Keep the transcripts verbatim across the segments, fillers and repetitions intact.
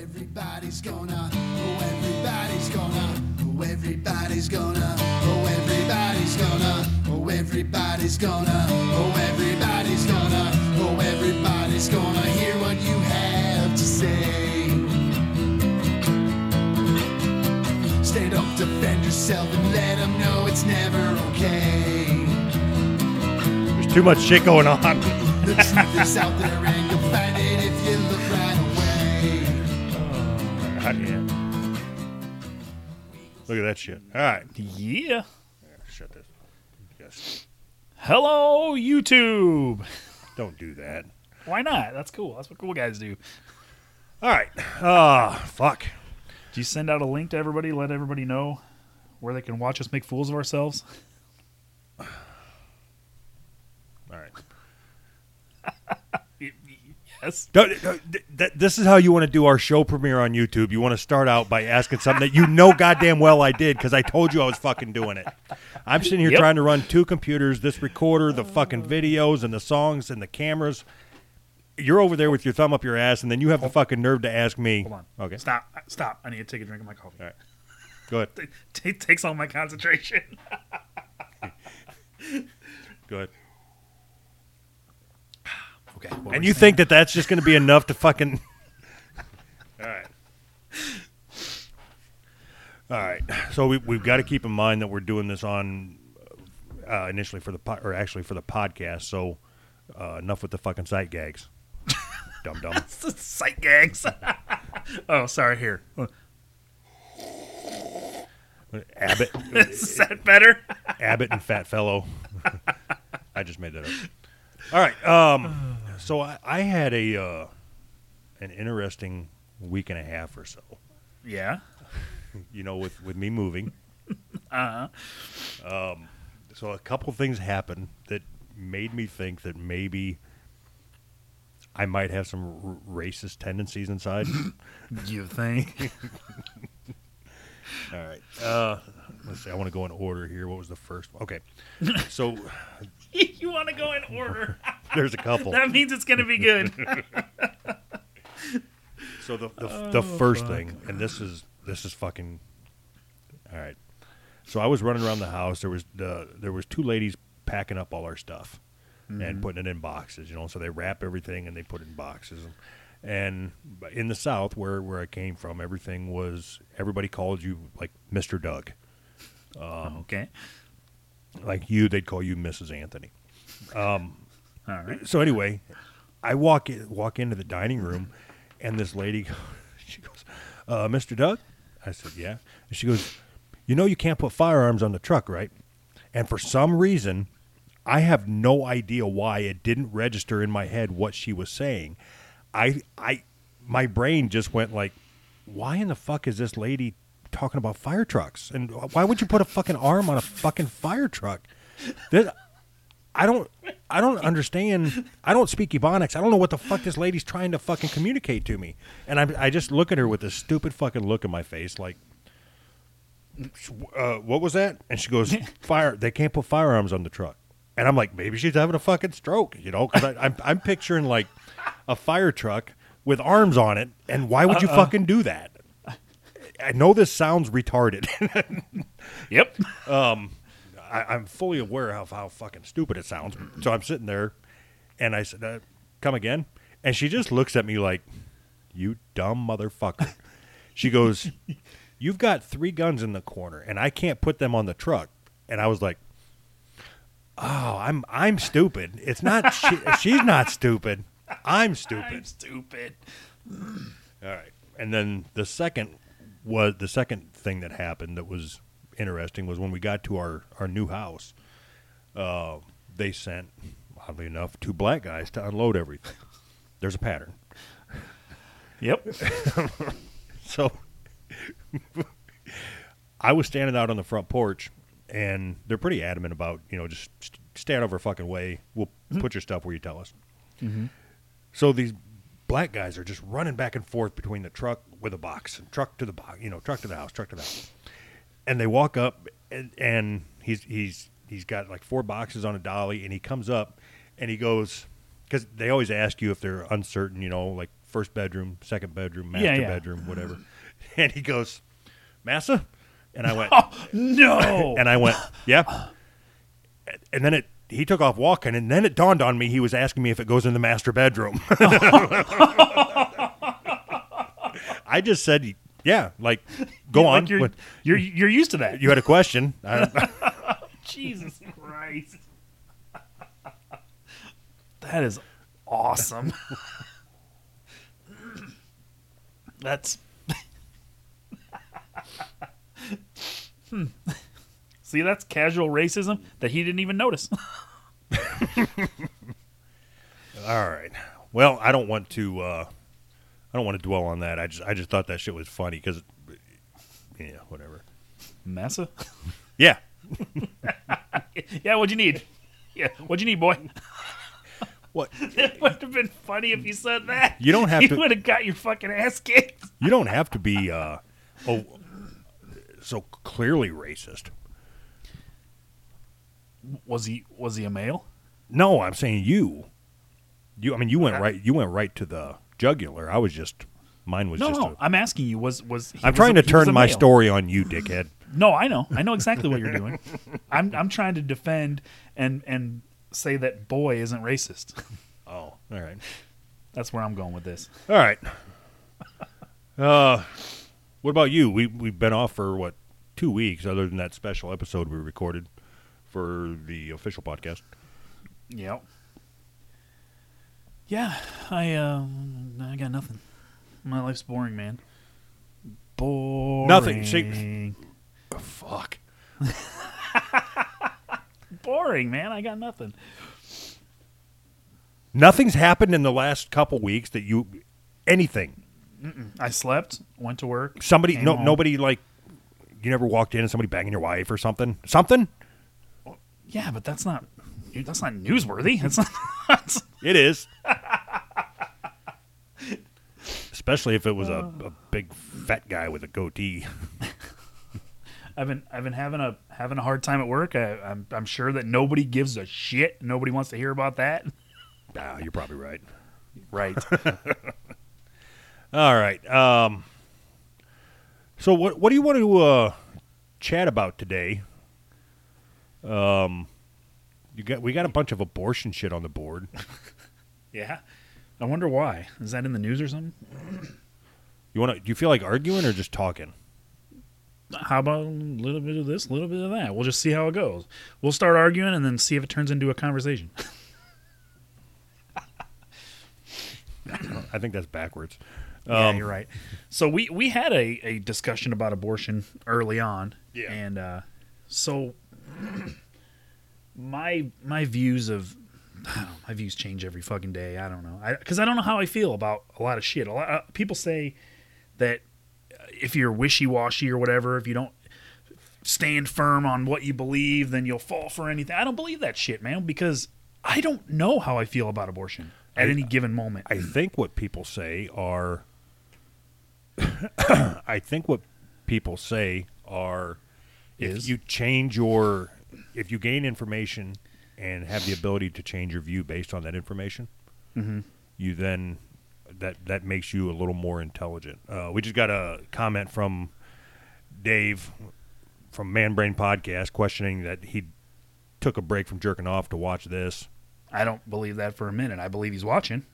everybody's gonna, oh, everybody's gonna, oh, everybody's gonna, oh, everybody's gonna, oh, everybody's gonna, oh, everybody's gonna, oh, everybody's gonna hear what you have to say. Stand up, defend yourself, and let them know it's never okay. There's too much shit going on. The truth is out there, and you'll find it if you look right away. Uh, yeah. Look at that shit. All right. Yeah. Yeah, shut this. Yes. Hello, YouTube. Don't do that. Why not? That's cool. That's what cool guys do. All right. Ah, fuck. Do you send out a link to everybody, let everybody know where they can watch us make fools of ourselves? All right. Yes. Don't- don't- th- th- This is how you want to do our show premiere on YouTube. You want to start out by asking something that you know goddamn well I did because I told you I was fucking doing it. I'm sitting here Yep. trying to run two computers, this recorder, the fucking videos and the songs and the cameras. You're over there with your thumb up your ass, and then you have the fucking nerve to ask me. Hold on. Okay. Stop. Stop. I need to take a drink of my coffee. All right. Go ahead. It t- takes all my concentration. Go ahead. Okay. what were And you saying? think that that's just going to be enough to fucking... All right. All right. So we, we've got to keep in mind that we're doing this on uh, initially for the po- or actually for the podcast. So uh, enough with the fucking sight gags. Dum dum. Sight gags. Oh, sorry. Here. Abbott, Is that better? Abbott and Fat Fellow. I just made that up. All right. Um, so I, I had a uh, an interesting week and a half or so. Yeah. You know, with, with me moving. Uh-huh. Um, so a couple things happened that made me think that maybe I might have some r- racist tendencies inside. You think? All right. Uh, let's see. I want to go in order here. What was the first one? Okay. So You want to go in order. there's a couple. That means it's going to be good. So the the, Oh, the first thing, and this is this is fucking all right. So I was running around the house. There was the there was two ladies packing up all our stuff and putting it in boxes. You know, so they wrap everything and they put it in boxes. And in the South, where where I came from, everything was everybody called you like Mister Doug. Um, Okay. Like you, they'd call you Missus Anthony. Um, All right. So anyway, I walk in, walk into the dining room, and this lady, she goes, uh, "Mister Doug?" I said, "Yeah." And she goes, "You know you can't put firearms on the truck, right?" And for some reason, I have no idea why it didn't register in my head what she was saying. I, I, my brain just went like, "Why in the fuck is this lady talking about fire trucks? And why would you put a fucking arm on a fucking fire truck?" This, I don't, I don't understand. I don't speak Ebonics. I don't know what the fuck this lady's trying to fucking communicate to me. And I, I just look at her with this stupid fucking look in my face, like, uh, "What was that?" And she goes, "Fire. They can't put firearms on the truck." And I'm like, maybe she's having a fucking stroke, you know? Because I'm, I'm picturing like a fire truck with arms on it. And why would you Uh-uh. fucking do that? I know this sounds retarded. Yep. I, I'm fully aware of how fucking stupid it sounds. So I'm sitting there, and I said, uh, "Come again?" And she just looks at me like, "You dumb motherfucker." She goes, "You've got three guns in the corner, and I can't put them on the truck." And I was like, "Oh, I'm I'm stupid. It's not. She, she's not stupid. I'm stupid." I'm stupid. All right. And then the second was the second thing that happened that was interesting was when we got to our, our new house, uh, they sent, oddly enough, two black guys to unload everything. There's a pattern. Yep. So I was standing out on the front porch, and they're pretty adamant about, you know, just st- stay out of our fucking way. We'll put your stuff where you tell us. Mm-hmm. So these black guys are just running back and forth between the truck with a box, and truck to the box, you know, truck to the house, truck to the house. And they walk up, and, and he's he's he's got like four boxes on a dolly, and he comes up, and he goes, because they always ask you if they're uncertain, you know, like first bedroom, second bedroom, master Yeah, yeah. bedroom, whatever. And he goes, Massa? And I went, Oh, no. and I went, yeah. And then it, he took off walking, and then it dawned on me he was asking me if it goes in the master bedroom. I just said, yeah, like, go on. Like you're, What- you're you're used to that. you had a question. I, Jesus Christ. That is awesome. That's hmm. See, that's casual racism that he didn't even notice. all right. Well, I don't want to. Uh, I don't want to dwell on that. I just, I just thought that shit was funny because, yeah, whatever. Massa? Yeah, Yeah, what'd you need? Yeah, what'd you need, boy? what? It would have been funny if you said that. You don't have you to- You would have got your fucking ass kicked. You don't have to be uh, oh, so clearly racist. Was he was he a male? No, I'm saying you. You, I mean, you went right. You went right to the jugular. I was just, mine was No, just. no. A, I'm asking you. Was was? He I'm was trying a, to he was turn a my male? story on you, dickhead. No, I know. I know exactly what you're doing. I'm I'm trying to defend and and say that boy isn't racist. Oh, all right, That's where I'm going with this. all right. Uh, what about you? We we've been off for what two weeks, other than that special episode we recorded for the official podcast. Yep. Yeah, I uh, I got nothing. My life's boring, man. Boring. Nothing. See- Fuck. Boring, man. I got nothing. Nothing's happened in the last couple weeks that you, anything. I slept, went to work. Somebody, came no, home. nobody like, you never walked in and somebody banging your wife or something. Something. Yeah, but that's not that's not newsworthy. That's not. That's, It is. Especially if it was a, a big fat guy with a goatee. I've been I've been having a having a hard time at work. I, I'm I'm sure that nobody gives a shit. Nobody wants to hear about that. Ah, you're probably right. Right. All right. Um, so what what do you want to uh, chat about today? Um, you got we got a bunch of abortion shit on the board. Yeah. I wonder why. Is that in the news or something? You want to? Do you feel like arguing or just talking? How about a little bit of this, a little bit of that? We'll just see how it goes. We'll start arguing and then see if it turns into a conversation. I think that's backwards. Yeah, Um, you're right. So we, we had a, a discussion about abortion early on. Yeah. And uh, so my my views of I don't know, my views change every fucking day. I don't know. Because I, I don't know how I feel about a lot of shit. A lot uh, people say that if you're wishy-washy or whatever, if you don't stand firm on what you believe, then you'll fall for anything. I don't believe that shit, man, because I don't know how I feel about abortion at I- any given moment. I think what people say are. I think what people say are, if Is? you change your, if you gain information and have the ability to change your view based on that information, Mm-hmm. you then that that makes you a little more intelligent. Uh, we just got a comment from Dave from Man Brain Podcast questioning that he took a break from jerking off to watch this. I don't believe that for a minute. I believe he's watching.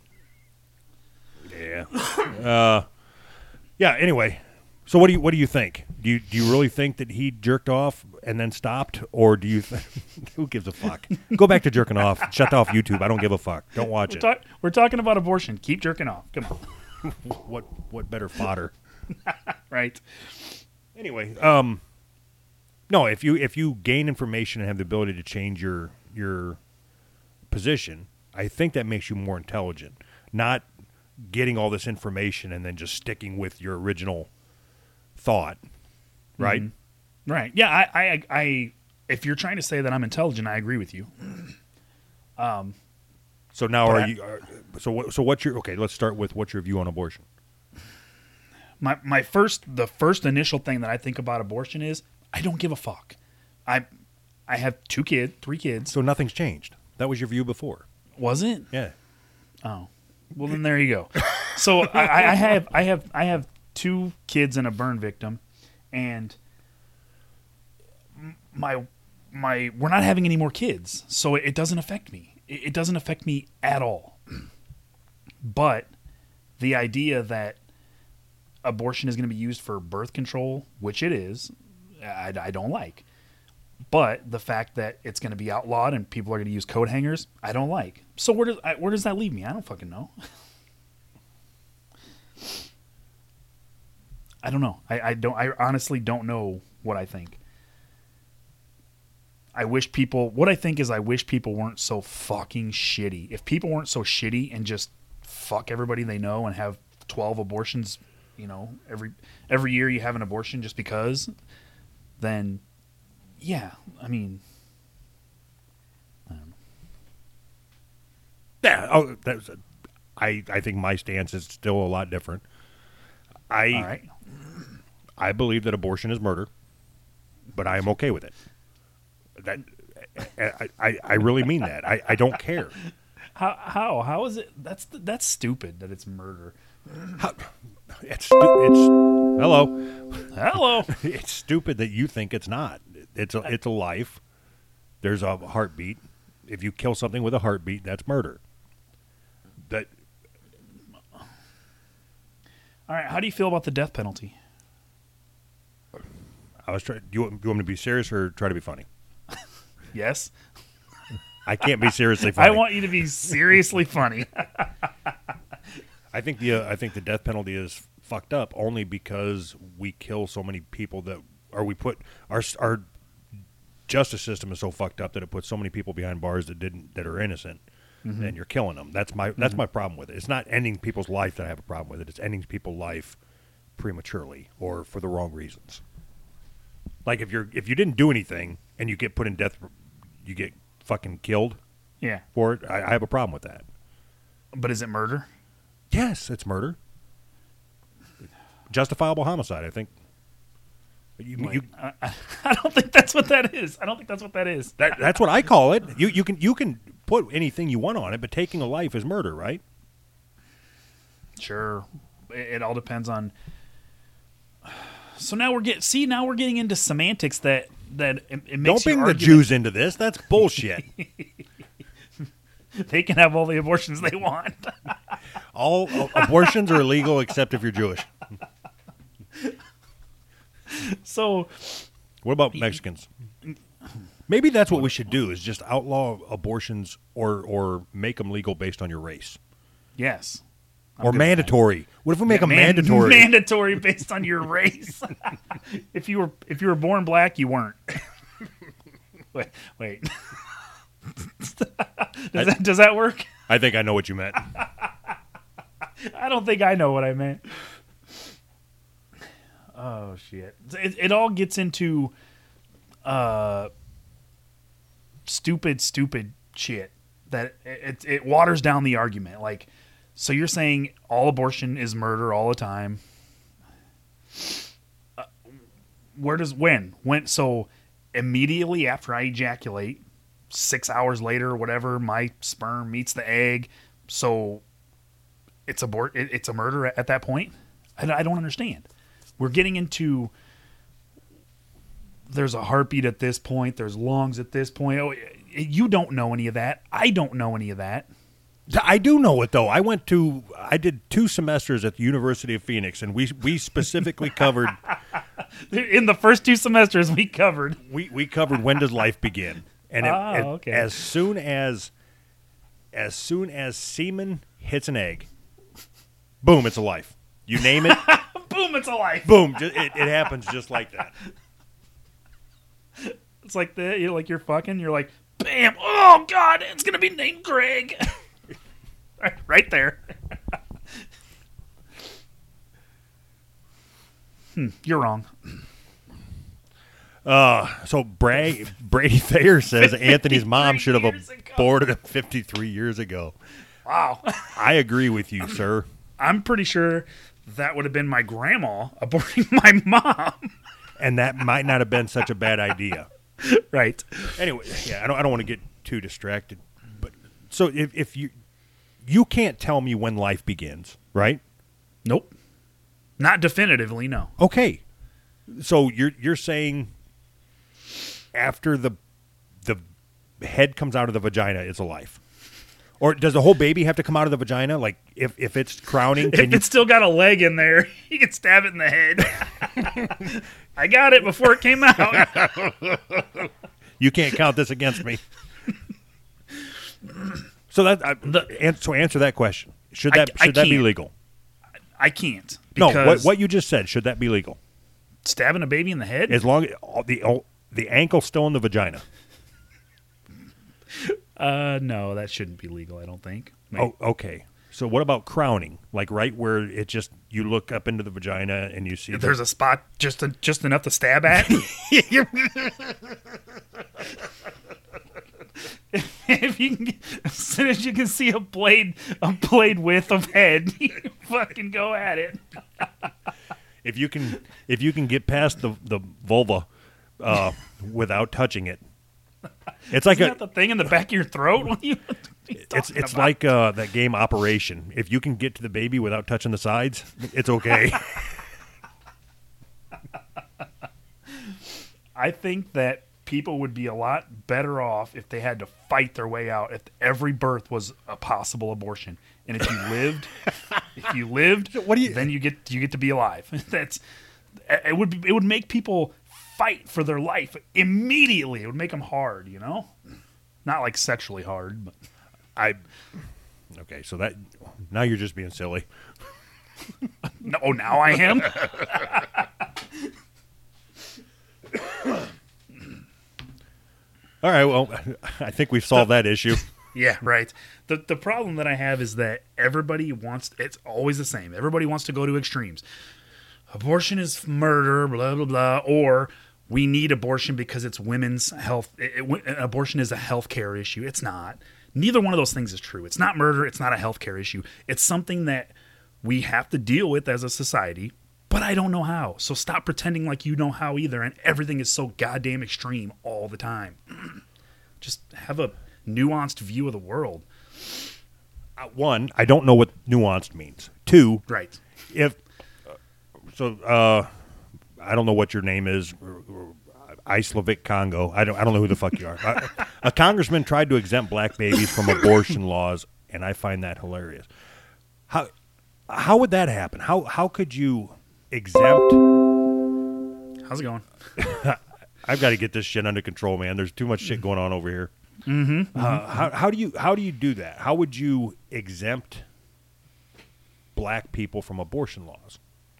Yeah. uh, yeah. Anyway, so what do you what do you think? Do you do you really think that he jerked off and then stopped, or do you? Th- who gives a fuck? Go back to jerking off. Shut off YouTube. I don't give a fuck. Don't watch We're, it. talk- we're talking about abortion. Keep jerking off. Come on. What what better fodder? Right. Anyway, um, no. If you if you gain information and have the ability to change your your position, I think that makes you more intelligent. Not getting all this information and then just sticking with your original thought, right? Mm-hmm. Right. Yeah. I, I, I, if you're trying to say that I'm intelligent, I agree with you. So now, But are I- you? Are, so what? So what's your? Okay, let's start with what's your view on abortion? My, my first, the first initial thing that I think about abortion is I don't give a fuck. I, I have two kids, three kids. So nothing's changed. That was your view before. Was it? Yeah. Oh, well then there you go. So I, I have I have I have two kids and a burn victim, and my my we're not having any more kids, so it doesn't affect me. It, it doesn't affect me at all. But the idea that abortion is going to be used for birth control, which it is, I, I don't like. But the fact that it's going to be outlawed and people are going to use coat hangers, I don't like. So where does I, where does that leave me? I don't fucking know. I don't know. I, I don't. I honestly don't know what I think. I wish people. What I think is, I wish people weren't so fucking shitty. If people weren't so shitty and just fuck everybody they know and have twelve abortions, you know, every every year you have an abortion just because, then. Yeah, I mean, I don't know. Yeah, oh, that's. I I think my stance is still a lot different. I All right. I believe that abortion is murder, but I am okay with it. That I I, I really mean that. I, I don't care. How how how is it? That's that's stupid that it's murder. How, it's stu- it's hello. Hello. It's stupid that you think it's not. It's a it's a life. There's a heartbeat. If you kill something with a heartbeat, that's murder. That. All right. How do you feel about the death penalty? I was trying. Do you, want- do you want me to be serious or try to be funny? Yes. I can't be seriously funny. I want you to be seriously funny. I think the uh, I think the death penalty is fucked up only because we kill so many people that, or we put our our justice system is so fucked up that it puts so many people behind bars that didn't that are innocent, mm-hmm. and you're killing them. That's my that's mm-hmm. my problem with it. It's not ending people's life that I have a problem with it. It's ending people's life prematurely or for the wrong reasons. Like if you're if you didn't do anything and you get put in death, you get fucking killed. Yeah. For it, I, I have a problem with that. But is it murder? Yes, it's murder. Justifiable homicide, I think. You, Wait, you, I, I don't think that's what that is. I don't think that's what that is. that, that's what I call it. You you can you can put anything you want on it, but taking a life is murder, right? Sure. It, it all depends on. So now we're getting see now we're getting into semantics that that it, it makes. Don't bring the argument, Jews into this. That's bullshit. They can have all the abortions they want. All uh, abortions are illegal except if you're Jewish. So, what about Mexicans? Maybe that's what we should do: is just outlaw abortions or or make them legal based on your race. Yes. I'm Or mandatory. What if we make yeah, them man- mandatory? Mandatory based on your race. if you were if you were born black, you weren't. wait, wait. does, I, that, does that work? I think I know what you meant. I don't think I know what I meant. Oh shit! It, it all gets into uh, stupid, stupid shit that it, it waters down the argument. Like, so you're saying all abortion is murder all the time? Uh, where does when when so immediately after I ejaculate, six hours later, or whatever, my sperm meets the egg, so it's abort it, it's a murder at, at that point? I, I don't understand. We're getting into there's a heartbeat at this point, there's lungs at this point. Oh, you don't know any of that. I don't know any of that. I do know it, though. I went to, I did two semesters at the University of Phoenix, and we we specifically covered. In the first two semesters, we covered. We we covered when does life begin, and it, oh, it, okay. as soon as, as soon as semen hits an egg, boom, it's a life. You name it. Boom, it's a life. Boom, it, it happens just like that. It's like the you're like you're fucking. You're like, bam! Oh God, it's gonna be named Greg. right, right there. hmm, you're wrong. Uh, so Bra- Brady Thayer says Anthony's mom should have aborted him fifty-three years ago. Wow. I agree with you, sir. I'm pretty sure that would have been my grandma aborting my mom. And that might not have been such a bad idea. Right. Anyway, yeah, I don't I don't want to get too distracted. But so if, if you you can't tell me when life begins, right? Nope. Not definitively, no. Okay. So you're you're saying after the the head comes out of the vagina, it's a life. Or does the whole baby have to come out of the vagina? Like, if, if it's crowning, can If you... it's still got a leg in there, you can stab it in the head. I got it before it came out. You can't count this against me. So that I, The- an- so answer that question. Should that I should that be can't. legal? I can't. No, Because what what you just said, should that be legal? stabbing a baby in the head? As long as the the ankle's still in the vagina. Uh, no, that shouldn't be legal, I don't think. Oh, okay. So what about crowning? Like right where it just you look up into the vagina and you see If the- there's a spot just just enough to stab at. If you can, get- as soon as you can see a blade, a blade width of head, you fucking go at it. if you can if you can get past the the vulva uh, without touching it. It's like Isn't a that the thing in the back of your throat? What are you, what are you it's talking it's about? like uh, that game Operation. If you can get to the baby without touching the sides, it's okay. I think that people would be a lot better off if they had to fight their way out. If every birth was a possible abortion, and if you lived, if you lived, What do you- then you get you get to be alive. That's it would be, it would make people fight for their life immediately. It would make them hard, you know, not like sexually hard, but I okay. So that now you're just being silly. no. Oh, now I am. All right. Well, I think we've solved that issue. Yeah, right. The the problem that I have is that everybody wants it's always the same. Everybody wants to go to extremes. Abortion is murder, blah blah blah, or we need abortion because it's women's health. It, it, abortion is a healthcare issue. It's not. Neither one of those things is true. It's not murder, it's not a healthcare issue. It's something that we have to deal with as a society, but I don't know how. So stop pretending like you know how either, and everything is so goddamn extreme all the time. Just have a nuanced view of the world. Uh, one, I don't know what nuanced means. Two, Right. if uh, so, uh, I don't know what your name is. Islavic Congo. I don't. I don't know who the fuck you are. A, a congressman tried to exempt black babies from abortion laws, and I find that hilarious. How how would that happen? How how could you exempt? How's it going? I've got to get this shit under control, man. There's too much shit going on over here. Mm-hmm. Uh, how how do you how do you do that? How would you exempt black people from abortion laws?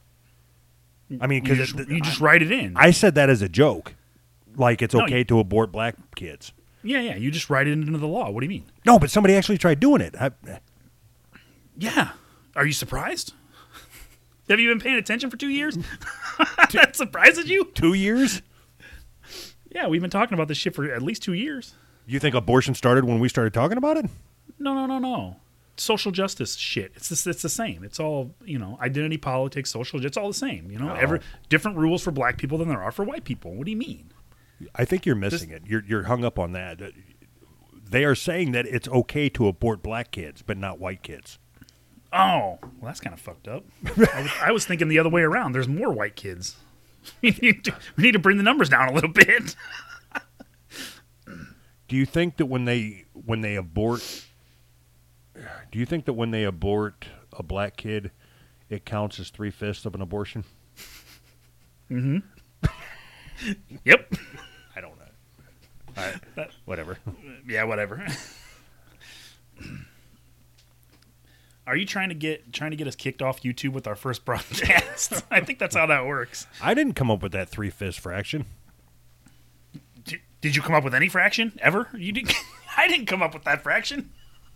I mean, You because just, you just write it in. I said that as a joke, like it's No, okay you- to abort black kids. yeah, yeah. You just write it into the law. What do you mean? No, but somebody actually tried doing it. I, Yeah. Are you surprised? Have you been paying attention for two years? That surprises you? two years? Yeah, we've been talking about this shit for at least two years. You think abortion started when we started talking about it? No, no, no, no. Social justice shit. It's the, it's the same. It's all, you know, identity politics, social. It's all the same. You know, Oh. every different rules for black people than there are for white people. What do you mean? I think you're missing it. You're you're hung up on that. They are saying that it's okay to abort black kids, but not white kids. Oh, well, that's kind of fucked up. I, was, I was thinking the other way around. There's more white kids. We need to, we need to bring the numbers down a little bit. Do you think that when they when they abort, do you think that when they abort a black kid, it counts as three fifths of an abortion? Yep. I don't know. All right, whatever. Yeah, whatever. Are you trying to get trying to get us kicked off YouTube with our first broadcast? I think that's how that works. I didn't come up with that three fifths fraction. Did, did you come up with any fraction ever? You did. I didn't come up with that fraction.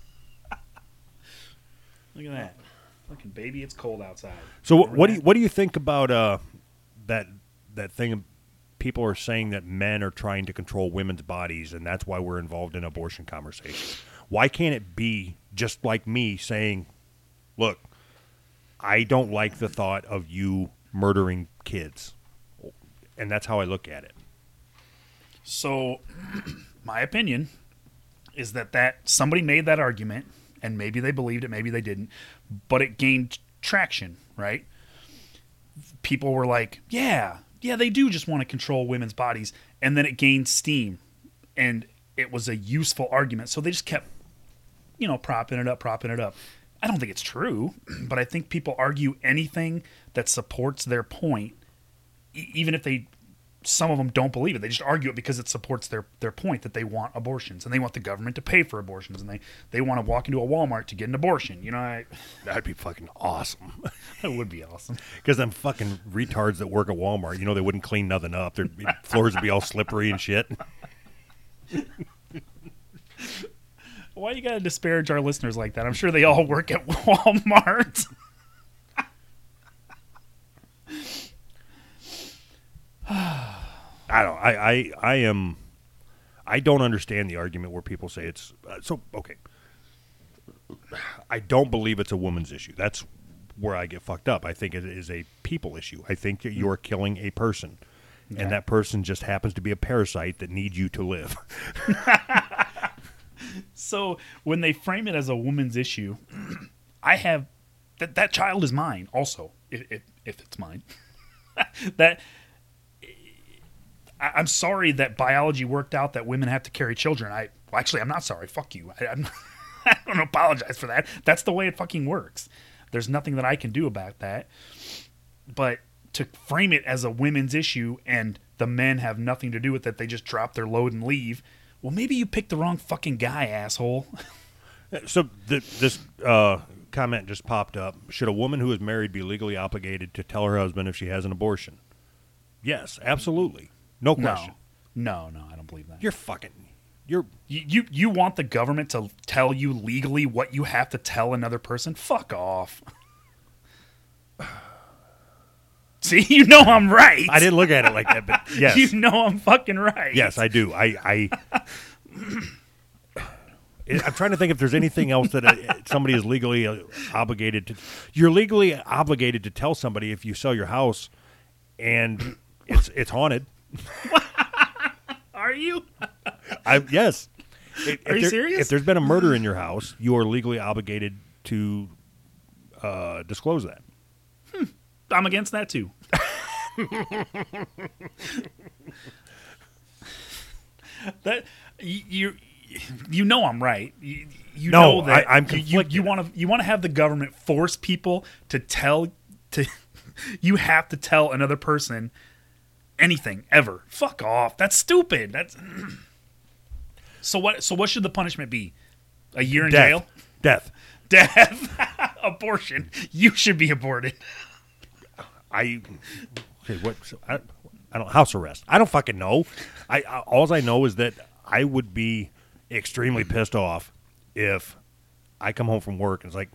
Look at that, fucking baby! It's cold outside. So what, Remember what do that? you what do you think about uh, that that thing? People are saying that men are trying to control women's bodies, and that's why we're involved in abortion conversations. Why can't it be just like me saying, "Look, I don't like the thought of you murdering kids," and that's how I look at it. So, my opinion is that that somebody made that argument, and maybe they believed it, maybe they didn't, but it gained traction, right? People were like, yeah, yeah, they do just want to control women's bodies. And then it gained steam and it was a useful argument. So they just kept, you know, propping it up, propping it up. I don't think it's true, but I think people argue anything that supports their point, e- even if they, some of them don't believe it. They just argue it because it supports their, their point that they want abortions and they want the government to pay for abortions and they, they want to walk into a Walmart to get an abortion. You know, I, That'd be fucking awesome. that would be awesome. Because them fucking retards that work at Walmart, you know, they wouldn't clean nothing up. Their floors would be all slippery and shit. Why you gotta disparage our listeners like that? I'm sure they all work at Walmart. I don't. I, I. I am. I don't understand the argument where people say it's uh, so. Okay. I don't believe it's a woman's issue. That's where I get fucked up. I think it is a people issue. I think that you're killing a person, Okay. and that person just happens to be a parasite that needs you to live. So when they frame it as a woman's issue, I have that that child is mine. Also, if if, if it's mine, that I, I'm sorry that biology worked out that women have to carry children. I well, actually I'm not sorry. Fuck you. I, I'm, I don't apologize for that. That's the way it fucking works. There's nothing that I can do about that. But to frame it as a women's issue and the men have nothing to do with it, they just drop their load and leave. Well, maybe you picked the wrong fucking guy, asshole. So th- this uh, comment just popped up. Should a woman who is married be legally obligated to tell her husband if she has an abortion? Yes, absolutely. No question. No, no, no, I don't believe that. You're fucking... You're... You, you you want the government to tell you legally what you have to tell another person? Fuck off. See, you know I'm right. I didn't look at it like that, but yes. You know I'm fucking right. Yes, I do. I... I I'm trying to think if there's anything else that uh, somebody is legally uh, obligated to... You're legally obligated to tell somebody if you sell your house and it's it's haunted. Are you? I, yes. If, Are if you serious? If there's been a murder in your house, you are legally obligated to uh, disclose that. Hmm. I'm against that too. that you you know I'm right. You, you No, know that I- I'm you- you conflicted. you want to you want to have the government force people to tell to you have to tell another person anything ever. Fuck off. That's stupid. That's So what so what should the punishment be? A year in Death. jail? Death. Death. Abortion. You should be aborted. I okay. What? So I, I don't house arrest. I don't fucking know. I, I all I know is that I would be extremely pissed off if I come home from work and it's like,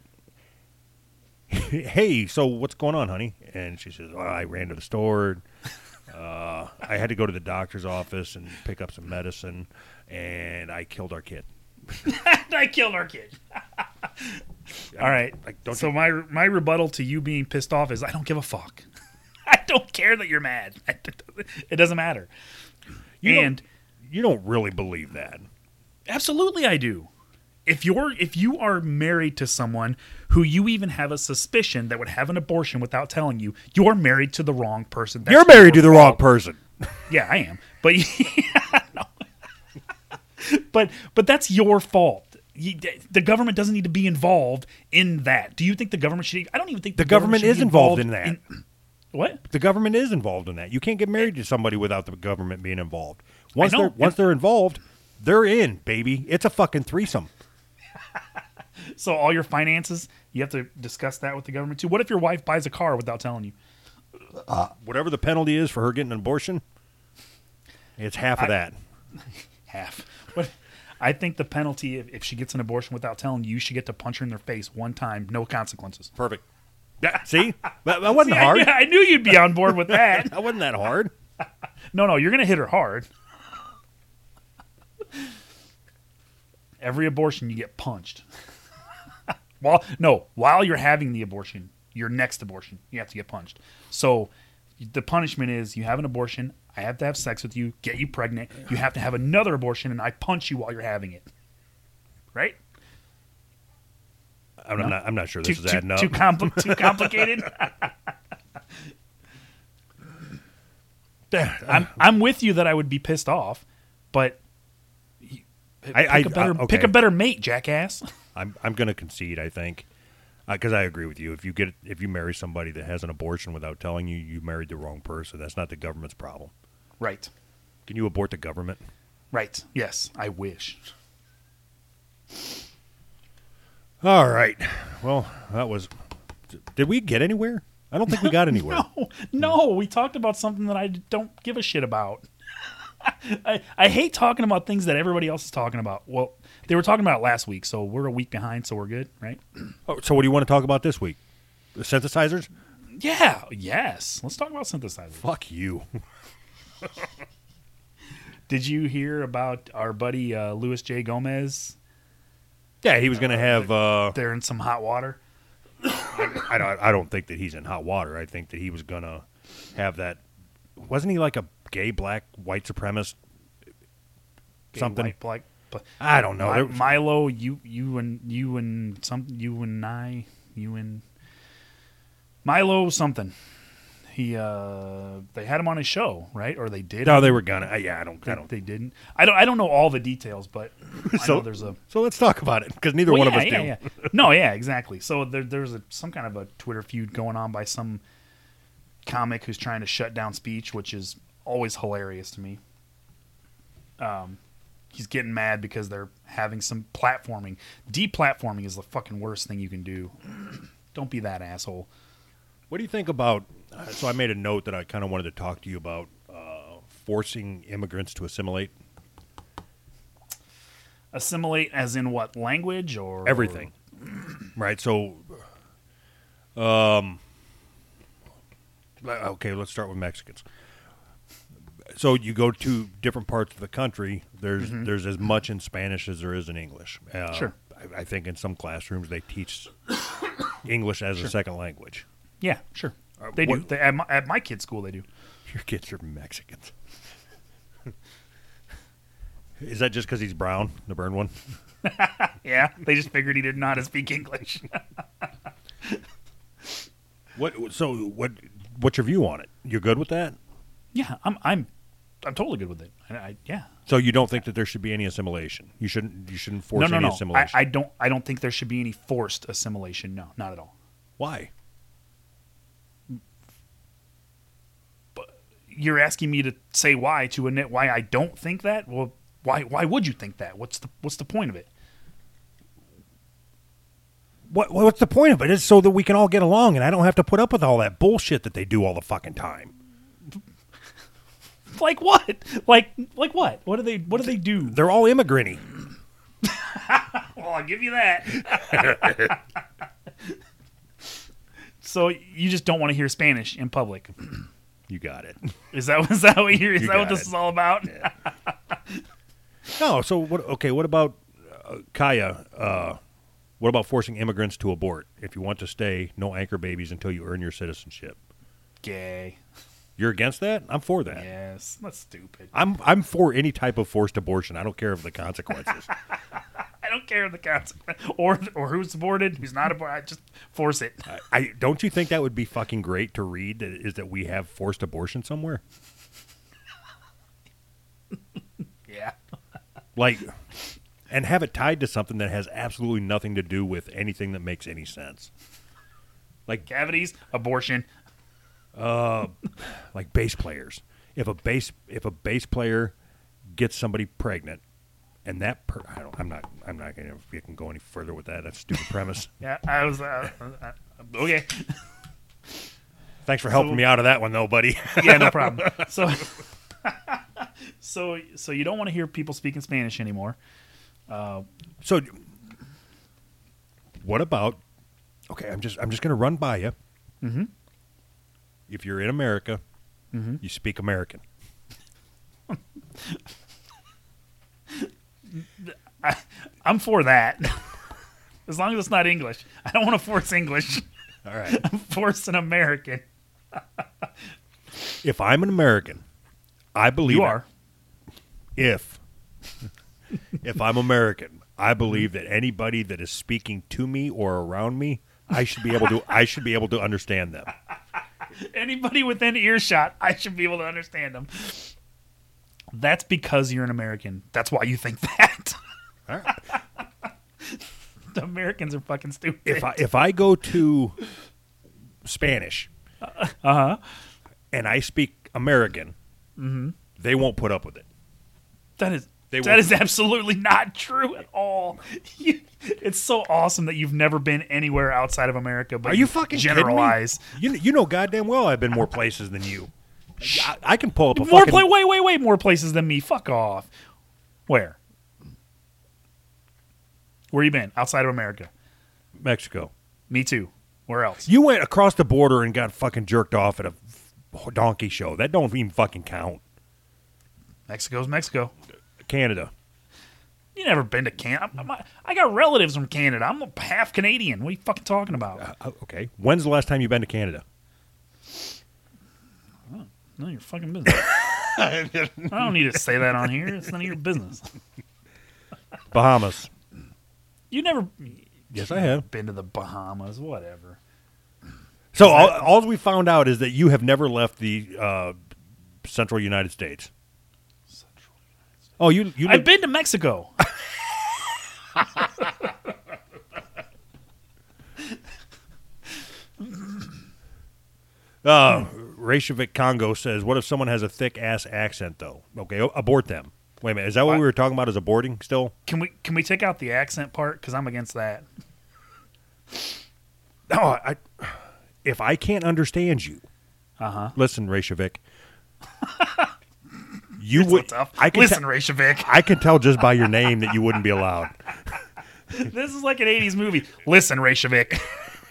"Hey, so what's going on, honey?" And she says, "Well, I ran to the store. Uh, I had to go to the doctor's office and pick up some medicine, and I killed our kid." I killed our kid. All right. Like, don't so you- my my rebuttal to you being pissed off is I don't give a fuck. I don't care that you're mad. It doesn't matter. You and don't, you don't really believe that. absolutely I do. If you're if you are married to someone who you even have a suspicion that would have an abortion without telling you, you're married to the wrong person. That's You're married to your the wrong fault. person. Yeah, I am. But no. but but that's your fault. You, the government doesn't need to be involved in that. Do you think the government should? I don't even think The government should is be involved in that. in- what? The government is involved in that. You can't get married to somebody without the government being involved. Once know. they're once they're involved, they're in, baby. It's a fucking threesome. So all your finances, you have to discuss that with the government too. What if your wife buys a car without telling you? Whatever the penalty is for her getting an abortion, it's half of I- that. Half. What? I think the penalty if, if she gets an abortion without telling you, you should get to punch her in their face one time, no consequences. Perfect. See, that, that wasn't See, I- hard. I, knew you'd be on board with that. That wasn't that hard. No, no, you're going to hit her hard. Every abortion, you get punched. While no, while you're having the abortion, your next abortion, you have to get punched. So the punishment is you have an abortion, I have to have sex with you, get you pregnant, you have to have another abortion, and I punch you while you're having it. Right? I'm, No? not. I'm not sure Too, this is too, adding up. too, compl- too complicated. I'm I'm with you that I would be pissed off, but you- pick I- I- a better uh, okay. pick a better mate, jackass. I'm I'm going to concede. I think because I agree with you. If you get if you marry somebody that has an abortion without telling you, you married the wrong person. That's not the government's problem. Right. Can you abort the government? Right. Yes, I wish. All right. Well, that was. Did we get anywhere? I don't think we got anywhere. No, no, we talked about something that I don't give a shit about. I, I hate talking about things that everybody else is talking about. Well, they were talking about it last week, so we're a week behind, so we're good, right? Oh, so what do you want to talk about this week? The synthesizers? Yeah, yes. Let's talk about synthesizers. Fuck you. Did you hear about our buddy uh, Luis J. Gomez? Yeah, he was going to have. Uh, They're in some hot water. I don't. I don't think that he's in hot water. I think that he was going to have that. Wasn't he like a gay black white supremacist? Gay, Something. white, black, bla- I don't know. Mi- There was- Milo, you, you and you and some, you and I, you and Milo something. He, uh, they had him on his show, right? Or they did. No, they were gonna. Uh, yeah, I don't. They, I don't. they didn't. I don't. I don't know all the details, but I So- know there's a. So let's talk about it because neither Well, one yeah, of us yeah, do. yeah. No, yeah, exactly. So there, there's a, some kind of a Twitter feud going on by some comic who's trying to shut down speech, which is always hilarious to me. Um, he's getting mad because they're having some platforming. Deplatforming is the fucking worst thing you can do. Don't be that asshole. What do you think about? Uh, so I made a note that I kind of wanted to talk to you about uh, forcing immigrants to assimilate Assimilate as in what, language or everything, right? So, um, okay, let's start with Mexicans. So you go to different parts of the country. There's there's as much in Spanish as there is in English. Uh, Sure. I, I think in some classrooms they teach English as a second language. Yeah, sure. Uh, They do. what- They, at, my, at my kid's school, they do. Your kids are Mexicans. Is that just because he's brown, the burned one? Yeah, they just figured he didn't know how to speak English. What? So what? What's your view on it? You're good with that? Yeah, I'm I'm I'm totally good with it. I, I, yeah. So you don't think that there should be any assimilation? You shouldn't. You shouldn't force No, no, any no. I, assimilation. I don't I don't think there should be any forced assimilation. No, not at all. Why? You're asking me to say why to admit why I don't think that? Well, why why would you think that? What's the what's the point of it? What? What's the point of it? It's so that we can all get along, and I don't have to put up with all that bullshit that they do all the fucking time. Like what? Like like what? What do they what do they do? They're all immigranty. Well, I'll give you that. So you just don't want to hear Spanish in public. You got it. Is that is that what you're, is You that what got this it. is all about? No. So what? Okay. What about uh, Kaya? Uh, what about forcing immigrants to abort? If you want to stay, no anchor babies until you earn your citizenship. Gay. You're against that? I'm for that. Yes, that's stupid. I'm I'm for any type of forced abortion. I don't care of the consequences. I don't care the consequence or or who's aborted, who's not aborted. Just force it. I, I don't you think that would be fucking great to read? That is that we have forced abortion somewhere? Yeah. Like, and have it tied to something that has absolutely nothing to do with anything that makes any sense. Like Cavities, abortion. like bass players. If a bass if a bass player gets somebody pregnant, and that per, I don't, I'm not I'm not going to can go any further with that. That's a stupid premise. Yeah, I was uh, uh, okay. Thanks for helping So- me out of that one, though, buddy. Yeah, no problem. So, so, so you don't want to hear people speaking Spanish anymore. So, what about? Okay, I'm just I'm just going to run by you. Mm-hmm. If you're in America, Mm-hmm. you speak American. I, I'm for that, as long as it's not English. I don't want to force English. All right. I'm forcing American. If I'm an American, I believe You it. are. If if I'm American, I believe that anybody that is speaking to me or around me, I should be able to. I should be able to understand them. Anybody within earshot, I should be able to understand them. That's because you're an American. That's why you think that. All right. The Americans are fucking stupid. If I if I go to Spanish, uh huh, and I speak American, mm-hmm. they won't put up with it. That is They that won't. is absolutely not true at all. You, it's so awesome that you've never been anywhere outside of America. But Are you fucking generalize? kidding me? You you know goddamn well I've been more places than you. I, I can pull up a More fucking. play, wait, wait, wait, more places than me. Fuck off. Where? Where you been outside of America? Mexico. Me too. Where else? You went across the border and got fucking jerked off at a donkey show. That don't even fucking count. Mexico's Mexico. Canada. You never been to Canada? I'm, I'm, I got relatives from Canada. I'm half Canadian. What are you fucking talking about? Uh, okay. When's the last time you've been to Canada? Oh, none of your fucking business. I don't need to say that on here. It's none of your business. Bahamas. You never. Yes, I have. Been to the Bahamas. Whatever. So all, all we found out is that you have never left the uh, central United States. Central United States. Oh, you you. I've live- been to Mexico. Uh, Reykjavik Congo says, "What if someone has a thick ass accent, though? Okay, o- abort them." Wait a minute, is that what, What? we were talking about? Is aborting still? Can we can we take out the accent part? Because I'm against that. No, I. If I can't understand you, Uh huh. listen, Reykjavik. You You're so would. tough. I can Listen, te- Reykjavik. I can tell just by your name that you wouldn't be allowed. This is like an eighties movie. Listen, Reykjavik.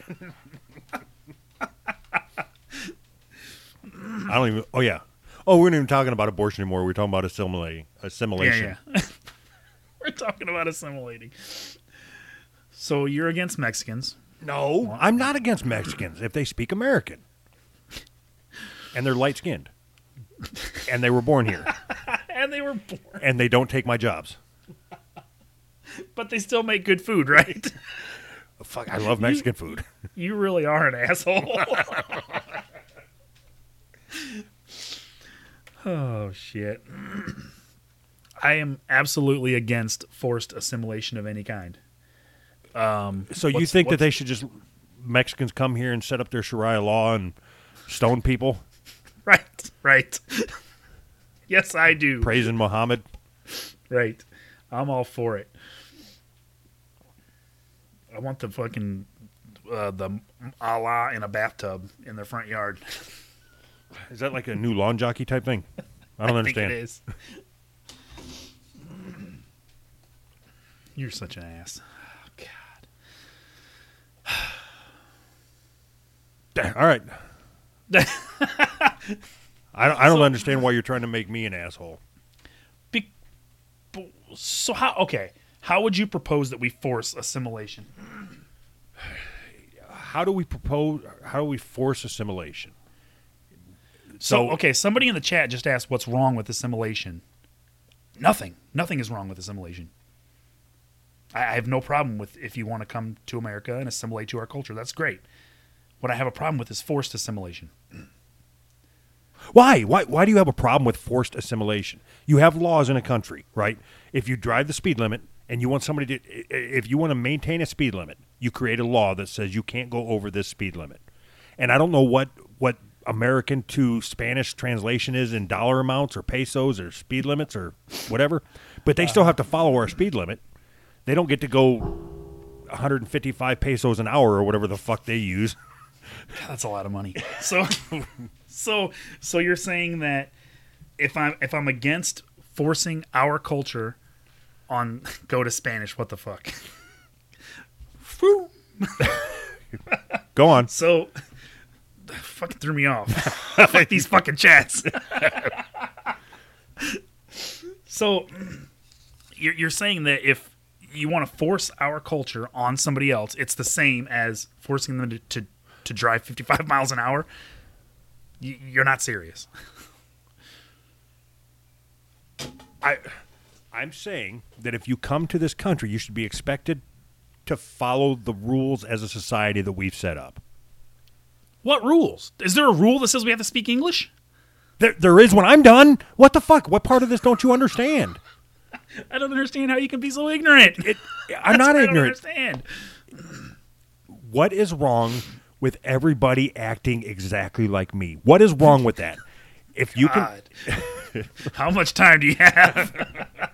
I don't even. Oh yeah. Oh, we're not even talking about abortion anymore. We're talking about assimilating. Assimilation. Yeah, yeah. We're talking about assimilating. So you're against Mexicans. No, I'm not against Mexicans if they speak American and they're light skinned and they were born here And they were born. and they don't take my jobs. But they still make good food, right? Fuck, I love Mexican food. You really are an asshole. Oh, shit. I am absolutely against forced assimilation of any kind. Um, So you what's- think that what's- they should just Mexicans come here and set up their Sharia law and stone people, Right, right. Yes, I do. praising Muhammad? Right. I'm all for it. I want the fucking uh, the Allah in a bathtub in their front yard. Is that like a new lawn jockey type thing? I don't I understand. think it is. You're such an ass. Oh, God. All right. I don't, I don't understand why you're trying to make me an asshole. Be- so how? Okay, how would you propose that we force assimilation? How do we propose? How do we force assimilation? So, So- okay, somebody in the chat just asked, "What's wrong with assimilation?" Nothing. Nothing is wrong with assimilation. I, I have no problem with if you want to come to America and assimilate to our culture. That's great. What I have a problem with is forced assimilation. Why? Why? Why do you have a problem with forced assimilation? You have laws in a country, right? If you drive the speed limit and you want somebody to, if you want to maintain a speed limit, you create a law that says you can't go over this speed limit. And I don't know what what American to Spanish translation is in dollar amounts or pesos or speed limits or whatever, but they still have to follow our speed limit. They don't get to go one hundred fifty-five pesos an hour or whatever the fuck they use. That's a lot of money. So, so, so you're saying that if I'm if I'm against forcing our culture on go to Spanish, what the fuck? Foo. Go on. So, fucking threw me off. Fuck these fucking chats. So, you're you're saying that if you want to force our culture on somebody else, it's the same as forcing them to to, to drive fifty-five miles an hour. Y- You're not serious. I I'm saying that if you come to this country, you should be expected to follow the rules as a society that we've set up. What rules? Is there a rule that says we have to speak English? There, there is when I'm done. What the fuck? What part of this don't you understand? I don't understand how you can be so ignorant. It, I'm not I ignorant. don't understand. What is wrong with everybody acting exactly like me? What is wrong with that? If you can, God. How much time do you have?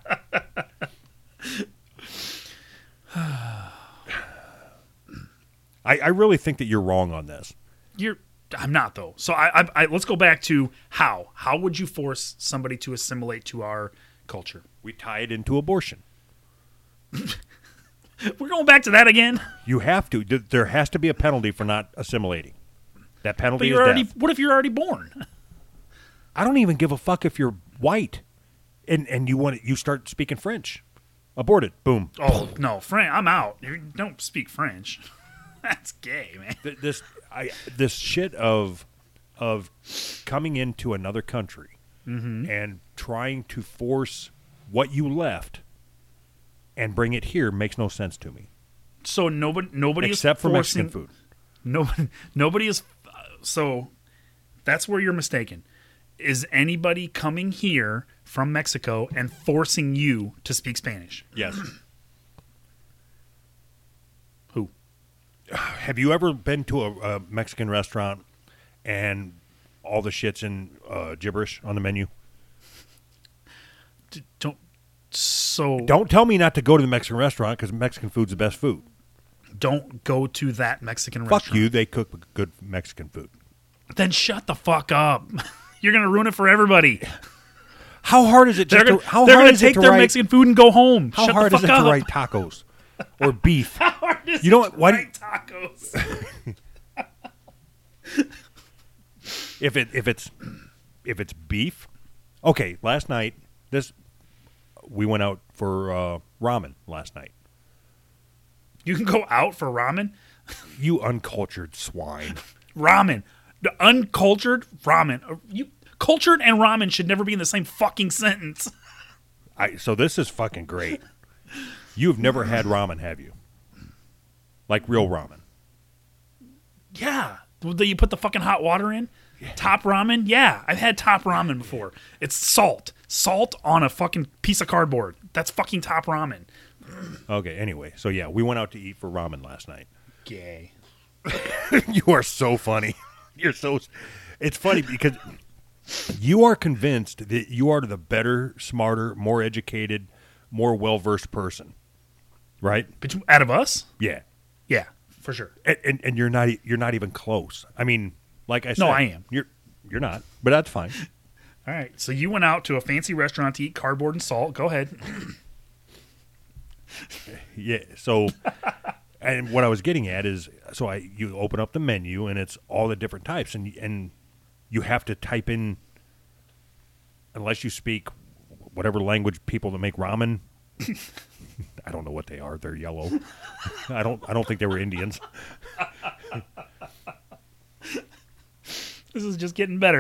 I, I really think that you're wrong on this. You're. I'm not though. So I, I, I. Let's go back to how. How would you force somebody to assimilate to our culture? We tie it into abortion. We're going back to that again. You have to. Th- There has to be a penalty for not assimilating. That But penalty you're is already. death. What if you're already born? I don't even give a fuck if you're white, and and you want you start speaking French. Aborted. Boom. Oh no, French. I'm out. You don't speak French. That's gay, man. Th- This I this shit of of coming into another country and trying to force what you left and bring it here makes no sense to me. So nobody, nobody Except is for forcing, Mexican food. Nobody, nobody is. Uh, so that's where you're mistaken. Is anybody coming here from Mexico and forcing you to speak Spanish? Yes. Who? Have you ever been to a, a Mexican restaurant and all the shit's in uh, gibberish on the menu? D- don't. So Don't tell me not to go to the Mexican restaurant because Mexican food's the best food. don't go to that Mexican Fuck restaurant. you. They cook good Mexican food. Then shut the fuck up. You're gonna ruin it for everybody. How hard is it? They're Just gonna, to, how they're hard gonna is take it to their write, Mexican food and go home. How shut hard the is fuck it up. to write tacos or beef? How hard is You know it what- to why do- write tacos? If it if it's if it's beef, okay. Last night, this we went out for uh, ramen last night. You can go out for ramen. You uncultured swine. Ramen, the uncultured ramen. Uh, You cultured and ramen should never be in the same fucking sentence. I so this is fucking great. You've never had ramen, have you? Like real ramen. Yeah, that you put the fucking hot water in. Top ramen, yeah, I've had top ramen before. It's salt, salt on a fucking piece of cardboard. That's fucking top ramen. Okay. Anyway, so yeah, we went out to eat for ramen last night. Gay. You are so funny. You're so. It's funny because you are convinced that you are the better, smarter, more educated, more well-versed person, right? But out of us, Yeah, yeah, for sure. and, and and you're not e- you're not even close. I mean, like I said, No, I am. You're you're not, but that's fine. All right, so you went out to a fancy restaurant to eat cardboard and salt. Go ahead. Yeah. So, and what I was getting at is, so I you open up the menu and it's all the different types, and and you have to type in, unless you speak whatever language people that make ramen. I don't know what they are. They're yellow. I don't. I don't think they were Indians. This is just getting better.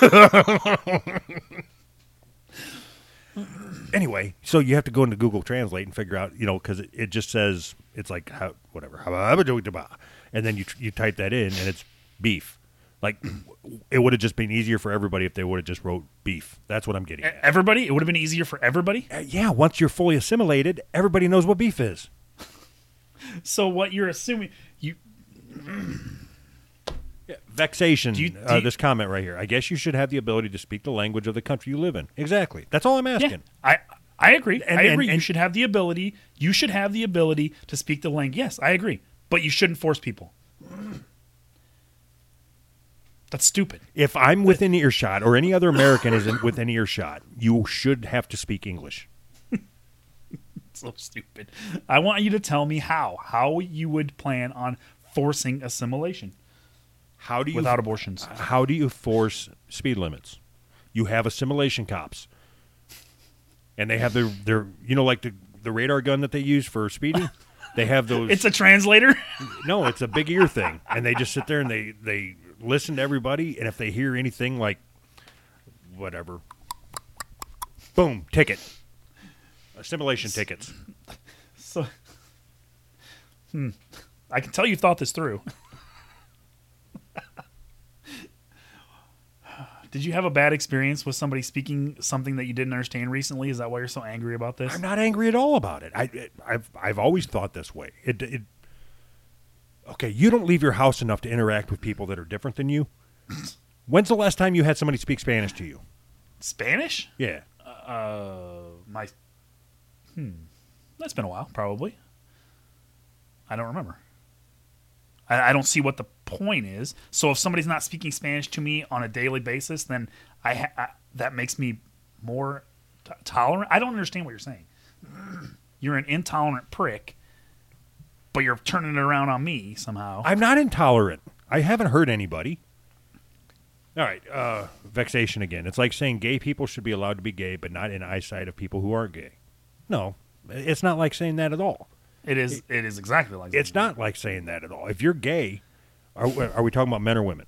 Anyway, so you have to go into Google Translate and figure out, you know, because it, it just says it's like how, whatever, and then you you type that in and it's beef. Like it would have just been easier for everybody if they would have just wrote beef. That's what I'm getting at. Everybody, it would have been easier for everybody. Uh, yeah, once you're fully assimilated, everybody knows what beef is. So what you're assuming, you Vexation, Do you- do uh, you- this comment right here. I guess you should have the ability to speak the language of the country you live in. Exactly. That's all I'm asking. yeah, I I agree. And- I and- agree. you and- should have the ability. You should have the ability to speak the language. Yes, I agree. But you shouldn't force people. That's stupid. If I'm within earshot or any other American is in, within earshot, you should have to speak English. So stupid. I want you to tell me how. How you would plan on forcing assimilation How do you without abortions. How do you force speed limits? You have assimilation cops, and they have their their you know like the the radar gun that they use for speeding. They have those. It's a translator. No, it's a big ear thing, and they just sit there and they they listen to everybody, and if they hear anything like whatever, boom, ticket. Assimilation tickets. So, hmm. I can tell you thought this through. Did you have a bad experience with somebody speaking something that you didn't understand recently? Is that why you're so angry about this? I'm not angry at all about it. I, it I've I've always thought this way. It, it okay. You don't leave your house enough to interact with people that are different than you. When's the last time you had somebody speak Spanish to you? Spanish? Yeah. Uh, my. Hmm. That's been a while, probably. I don't remember. I, I don't see what the point is. So if somebody's not speaking Spanish to me on a daily basis, then I, ha- I that makes me more t- tolerant. I don't understand what you're saying. You're an intolerant prick, but you're turning it around on me somehow. I'm not intolerant. I haven't hurt anybody. All right, uh, vexation again. It's like saying gay people should be allowed to be gay, but not in eyesight of people who aren't gay. No, it's not like saying that at all. It is. It is exactly like. It's not like saying that at all. If you're gay, are, are we talking about men or women?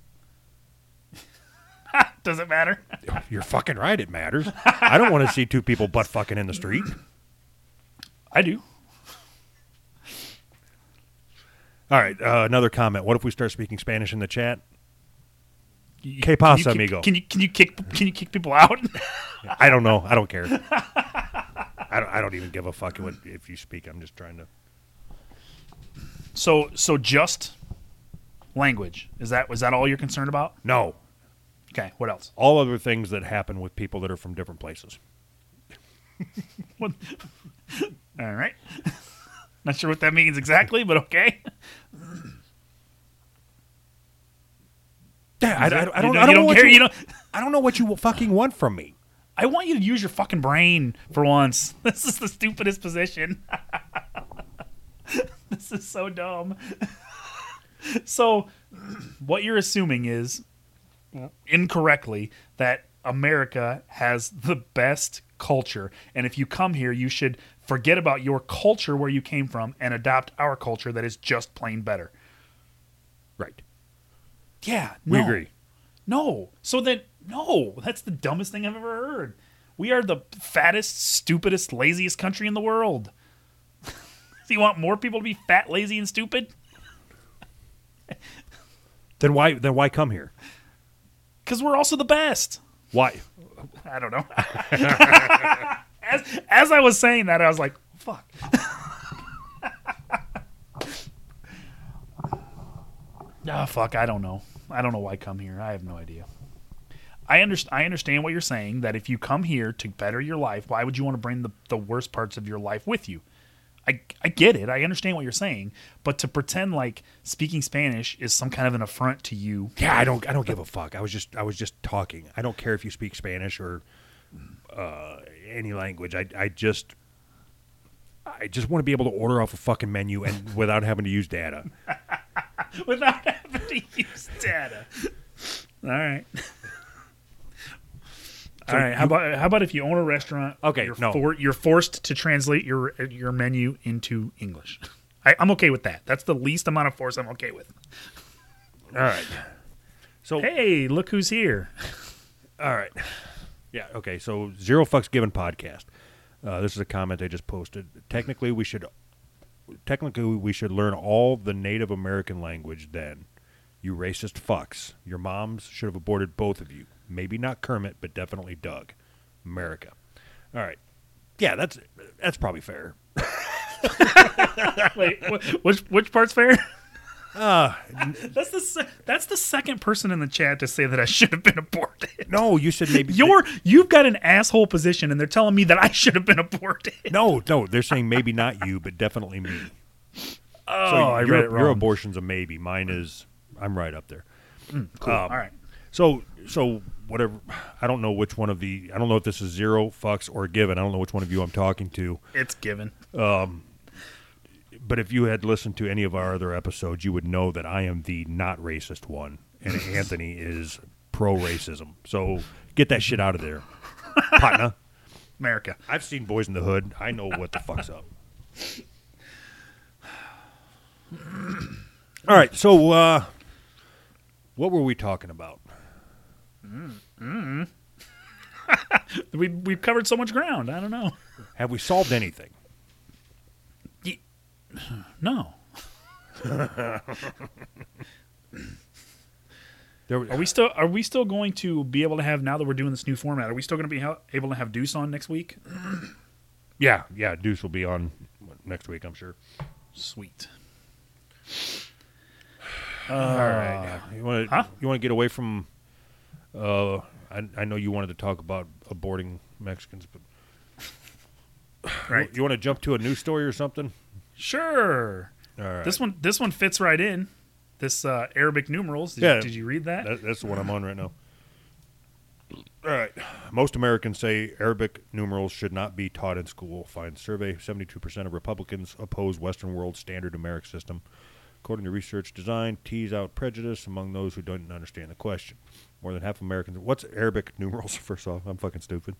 Does it matter? You're fucking right. It matters. I don't want to see two people butt fucking in the street. I do. All right, uh, another comment. What if we start speaking Spanish in the chat? You- Que can you pasa, kick- amigo? Can you can you kick can you kick people out? I don't know. I don't care. I don't. I don't even give a fuck what, if you speak. I'm just trying to. so so just language is that was that all you're concerned about? No. Okay. What else? All other things that happen with people that are from different places. What? All right. Not sure what that means exactly, but okay. Yeah, I, I, I don't. You I don't, don't, you know don't what care. you, You don't. I don't know what you fucking want from me. I want you to use your fucking brain for once. This is the stupidest position. This is so dumb. So, what you're assuming is, incorrectly, that America has the best culture. And if you come here, you should forget about your culture where you came from and adopt our culture that is just plain better. Right. Yeah, We no. agree. No. So then, no, that's the dumbest thing I've ever heard. We are the fattest, stupidest, laziest country in the world. Do you want more people to be fat, lazy, and stupid? Then why? Then why come here? Because we're also the best. Why? I don't know. as, as I was saying that, I was like, fuck. Ah, fuck, I don't know. I don't know why I come here. I have no idea. I, underst- I understand what you're saying, that if you come here to better your life, why would you want to bring the, the worst parts of your life with you? I, I get it. I understand what you're saying. But to pretend like speaking Spanish is some kind of an affront to you. Yeah, I don't. I don't give a fuck. I was just. I was just talking. I don't care if you speak Spanish or uh, any language. I. I just. I just want to be able to order off a fucking menu and without having to use data. Without having to use data. All right. All right. How about how about if you own a restaurant? Okay, You're, no. for, you're forced to translate your your menu into English. I, I'm okay with that. That's the least amount of force I'm okay with. All right. So. Hey, look who's here. All right. Yeah. Okay. So Zero Fucks Given podcast. Uh, this is a comment they just posted. Technically, we should. Technically, we should learn all the Native American language. Then, you racist fucks. Your moms should have aborted both of you. Maybe not Kermit, but definitely Doug. America. All right. Yeah, that's that's probably fair. Wait, wh- which which part's fair? Uh, That's the se- that's the second person in the chat to say that I should have been aborted. no, you said maybe. You're you've got an asshole position, and they're telling me that I should have been aborted. no, no, they're saying maybe not you, but definitely me. Oh, So I your, read it wrong. Your abortion's a maybe. Mine is. I'm right up there. Cool. Um, All right. So, so whatever. I don't know which one of the. I don't know if this is Zero Fucks or Given. I don't know which one of you I'm talking to. It's given. But if you had listened to any of our other episodes, you would know that I am the not racist one, and Anthony is pro racism. So get that shit out of there, partner. America. I've seen Boys in the Hood. I know what the fuck's up. All right, so uh, what were we talking about? we we've covered so much ground. I don't know. Have we solved anything? Ye- No. There, Are we still are we still going to be able to have, now that we're doing this new format, are we still going to be ha- able to have Deuce on next week? yeah, yeah. Deuce will be on next week, I'm sure. Sweet. All right. You want to huh? you want to get away from? Uh, I I know you wanted to talk about aborting Mexicans, but Right. you, you want to jump to a news story or something? Sure. All right. This one this one fits right in. This uh, Arabic numerals. Did, Yeah. you, did you read that? That, that's the one I'm on right now. All right. Most Americans say Arabic numerals should not be taught in school. Find survey, seventy-two percent of Republicans oppose Western world standard numeric system. According to research designed, tease out prejudice among those who don't understand the question. More than half of Americans. What's Arabic numerals? First off, I'm fucking stupid.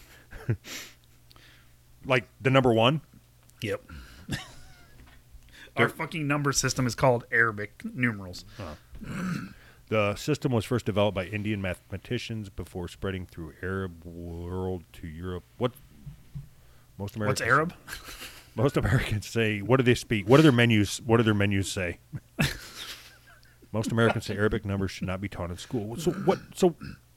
Like the number one? Yep. Our fucking number system is called Arabic numerals. The system was first developed by Indian mathematicians before spreading through Arab world to Europe. What? Most Americans. What's Arab? Most Americans say, what do they speak? What do their menus? What do their menus say? Most Americans say Arabic numbers should not be taught in school. So what? So,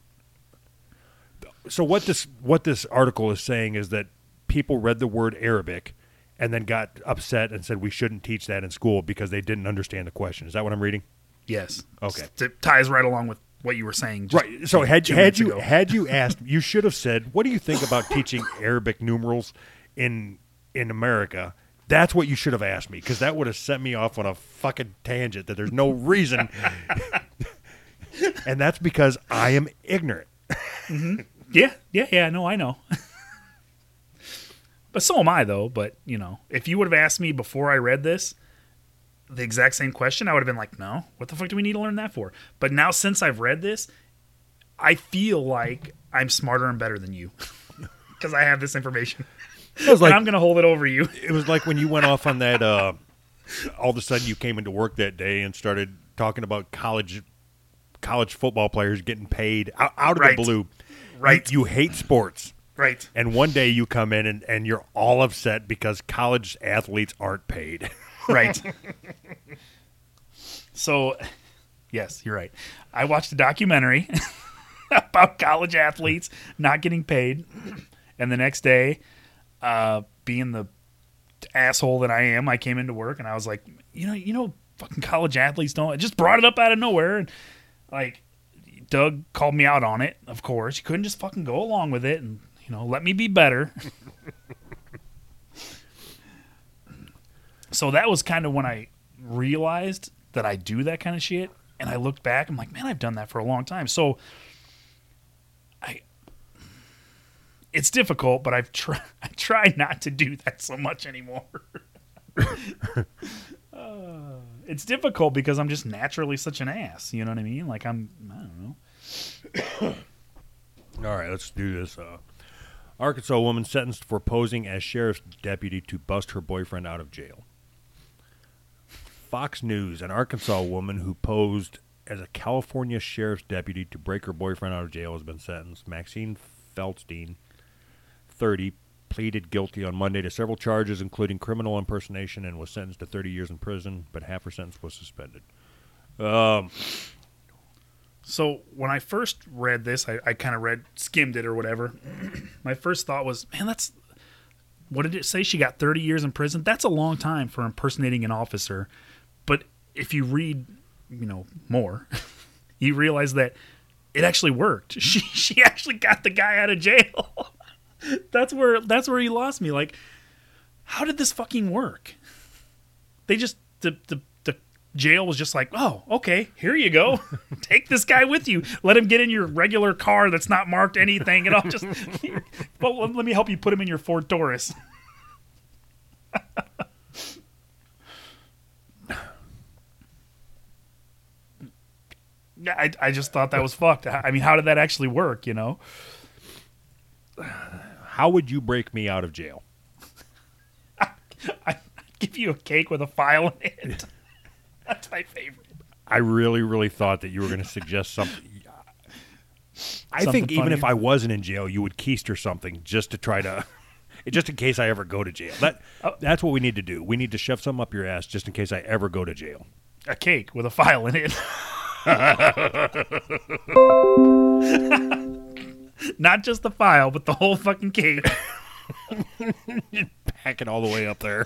so what this what this article is saying is that people read the word Arabic and then got upset and said we shouldn't teach that in school because they didn't understand the question. Is that what I'm reading? Yes. Okay. It ties right along with what you were saying. Just Right. So had two had minutes you ago. had you asked, you should have said, "What do you think about teaching Arabic numerals in in America?" That's what you should have asked me, because that would have set me off on a fucking tangent that there's no reason. And that's because I am ignorant. Yeah, yeah, yeah. No, I know. But so am I, though. But, you know, if you would have asked me before I read this the exact same question, I would have been like, no, what the fuck do we need to learn that for? But now, since I've read this, I feel like I'm smarter and better than you because I have this information. It was like, and I'm going to hold it over you. it was like when you went off on that, uh, all of a sudden you came into work that day and started talking about college college football players getting paid out, out of Right. the blue. Right. You, you hate sports. Right. And one day you come in and, and you're all upset because college athletes aren't paid. Right. So, yes, you're right. I watched a documentary about college athletes not getting paid. And the next day, uh, being the asshole that I am, I came into work and I was like, you know, you know, fucking college athletes don't. I just brought it up out of nowhere. And, like, Doug called me out on it, of course. You couldn't just fucking go along with it and, you know, let me be better. So that was kind of when I realized that I do that kind of shit. And I looked back, I'm like, man, I've done that for a long time. So I, it's difficult, but I've tried, I try not to do that so much anymore. uh, it's difficult because I'm just naturally such an ass. You know what I mean? Like I'm, I don't know. All right, let's do this. Uh, Arkansas woman sentenced for posing as sheriff's deputy to bust her boyfriend out of jail. Fox News, an Arkansas woman who posed as a California sheriff's deputy to break her boyfriend out of jail, has been sentenced. Maxine Feldstein, thirty, pleaded guilty on Monday to several charges, including criminal impersonation, and was sentenced to thirty years in prison, but half her sentence was suspended. Um, So when I first read this, I, I kind of read, skimmed it or whatever. My first thought was, man, that's, what did it say? She got thirty years in prison? That's a long time for impersonating an officer. But if you read, you know, more, you realize that it actually worked. She she actually got the guy out of jail. that's where that's where he lost me. Like, how did this fucking work? They just the the the jail was just like, oh, okay, here you go. Take this guy with you. Let him get in your regular car that's not marked anything, and I'll just. Well, let me help you put him in your Ford Taurus. Yeah, I, I just thought that was fucked. I mean, how did that actually work, you know? how would you break me out of jail? I'd give you a cake with a file in it. That's my favorite. I really, really thought that you were going to suggest something. I something think even funny. if I wasn't in jail, you would keister something just to try to, just in case I ever go to jail. That Oh. That's what we need to do. We need to shove something up your ass just in case I ever go to jail. A cake with a file in it. Not just the file, but the whole fucking cake. Pack it all the way up there.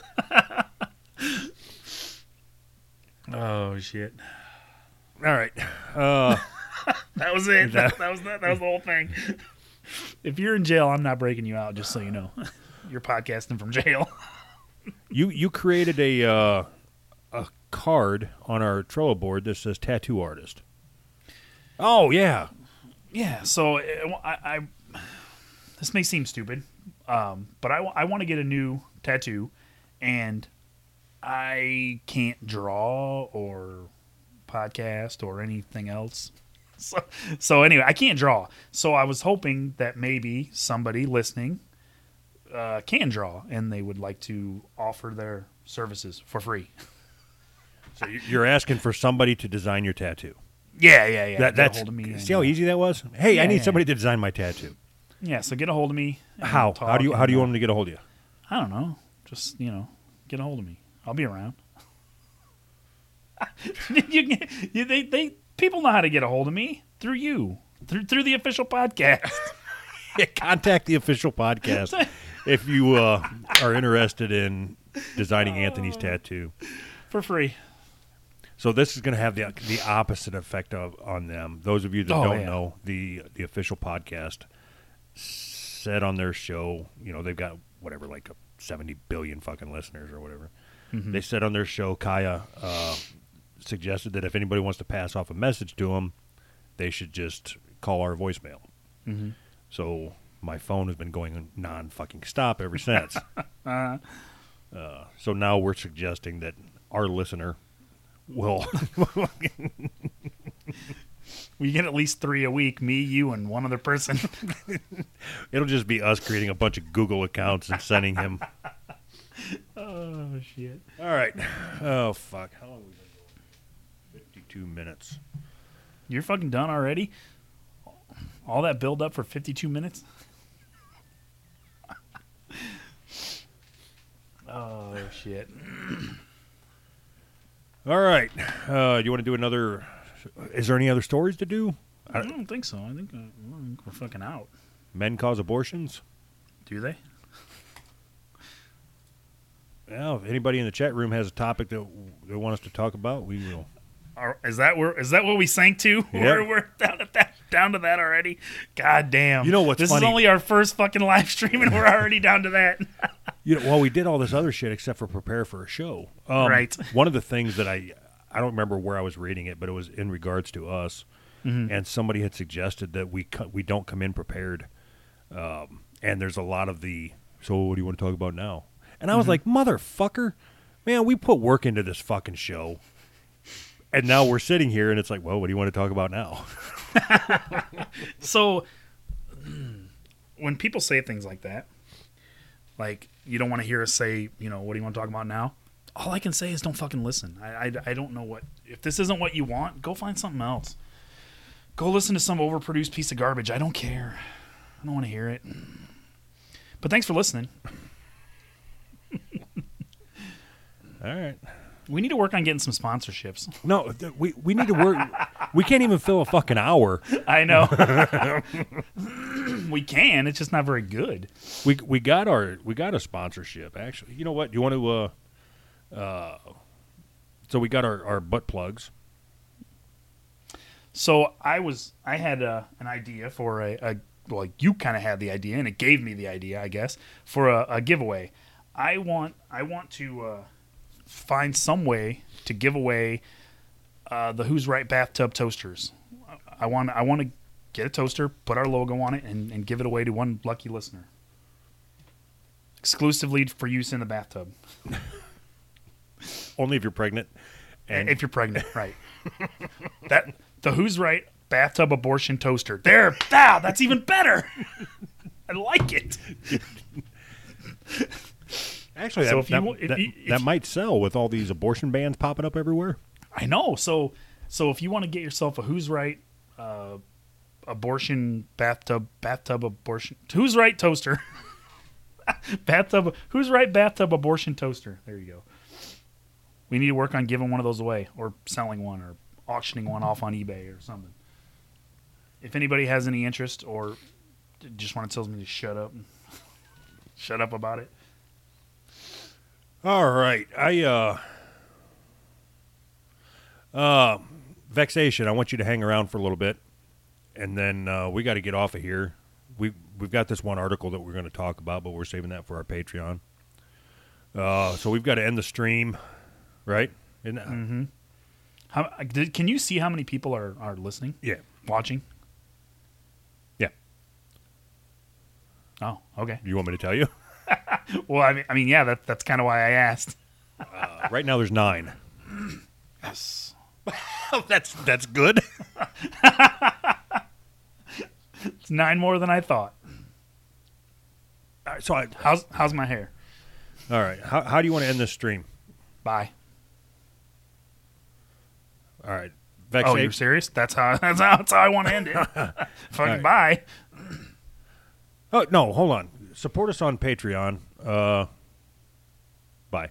Oh shit! All right. Uh, That was it. That- That, that was that, that was the whole thing. If you're in jail, I'm not breaking you out. Just so you know, you're podcasting from jail. you you created a uh, a card on our Trello board that says tattoo artist. Oh yeah. Yeah. So uh, I, I this may seem stupid, um, but I, wa- I want to get a new tattoo, and I can't draw or podcast or anything else. So, so anyway, I can't draw. So I was hoping that maybe somebody listening uh, can draw, and they would like to offer their services for free. So you- you're asking for somebody to design your tattoo. Yeah, yeah, yeah. That, Get a that's hold of me. and, see how uh, easy that was. Hey, Yeah, I need yeah, somebody to design my tattoo. Yeah, so get a hold of me. and How? we'll How do you talk how do you and, want them to get a hold of you? uh, I don't know. Just you know, get a hold of me. I'll be around. you, you, they, they, people know how to get a hold of me through you, through through the official podcast. Contact the official podcast if you uh, are interested in designing Anthony's tattoo. For free. So this is going to have the the opposite effect of on them. Those of you that Oh, don't yeah. know, the the official podcast said on their show, you know, they've got whatever like a seventy billion fucking listeners or whatever. Mm-hmm. They said on their show, Kaya uh, suggested that if anybody wants to pass off a message to them, they should just call our voicemail. Mm-hmm. So my phone has been going non fucking stop ever since. Uh, uh, so now we're suggesting that our listener will we get at least three a week. Me, you, and one other person. it'll just be us creating a bunch of Google accounts and sending him. Oh shit! All right. Oh fuck. How long have we been going? Fifty-two minutes. You're fucking done already. All that build up for fifty-two minutes. Oh shit! All right. Uh, do you want to do another? Is there any other stories to do? I don't think so. I think, uh, I think we're fucking out. Men cause abortions. Do they? Well, if anybody in the chat room has a topic that they want us to talk about, we will. Are, is that where? Is that what we sank to? Yeah. We're, we're down at that, down to that already. God damn! You know what's This funny? is only our first fucking live stream, and we're already down to that. You know, well, we did all this other shit except for prepare for a show. Um, Right. One of the things that I, I don't remember where I was reading it, but it was in regards to us, Mm-hmm. and somebody had suggested that we co- we don't come in prepared, um, and there's a lot of the. So what do you want to talk about now? And I was Mm-hmm. like, motherfucker, man, we put work into this fucking show, and now we're sitting here, and it's like, well, what do you want to talk about now? So, when people say things like that, like you don't want to hear us say, you know, what do you want to talk about now? All I can say is don't fucking listen. I, I, I don't know what. If this isn't what you want, go find something else. Go listen to some overproduced piece of garbage. I don't care. I don't want to hear it. But thanks for listening. All right. We need to work on getting some sponsorships. No, th- we we need to work. We can't even fill a fucking hour. I know. We can. It's just not very good. We we got our we got a sponsorship actually. You know what? You want to uh uh so we got our, our butt plugs. So I was, I had uh an idea for a, a well, you kind of had the idea, and it gave me the idea, I guess, for a, a giveaway. I want, I want to uh, find some way to give away uh, the Who's Right bathtub toasters. I want, I want to get a toaster, put our logo on it, and, and give it away to one lucky listener, exclusively for use in the bathtub. Only if you're pregnant. And If you're pregnant, right? That the Who's Right bathtub abortion toaster. There, ah, that's even better. I like it. actually, So that, if you that, wa- if that- you- if that you- might sell with all these abortion bans popping up everywhere. I know. So, so if you want to get yourself a Who's Right uh, abortion bathtub bathtub abortion. Who's right toaster? bathtub. Who's right bathtub abortion toaster? There you go. We need to work on giving one of those away, or selling one, or auctioning one off on eBay or something. If anybody has any interest, or just want to tell me to shut up, shut up about it. All right, I uh, uh, vexation. I want you to hang around for a little bit, and then uh, we got to get off of here. We we've got this one article that we're going to talk about, but we're saving that for our Patreon. Uh, so we've got to end the stream, right? Isn't that, Mm-hmm. How did, can you see how many people are, are listening? Yeah. Watching? Yeah. Oh, okay. You want me to tell you? Well, I mean, I mean, yeah, that, that's kind of why I asked. Uh, right now, there's nine. Yes. that's that's good. It's nine more than I thought. All right, so I, How's how's my hair? all right, how how do you want to end this stream? Bye. All right, Oh, vexation. you're serious? That's how that's how, that's how I want to end it. Fucking right. bye. Oh no, hold on. Support us on Patreon. Uh, bye.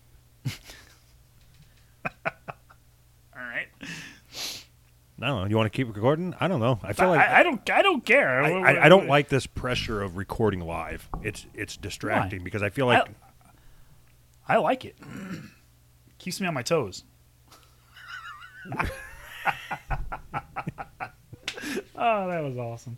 All right. I don't know. You want to keep recording? I don't know. I feel I, like I, I don't I don't care. I, I, I don't like this pressure of recording live. It's it's distracting Why? because I feel like I like it. Keeps me on my toes. Oh, that was awesome.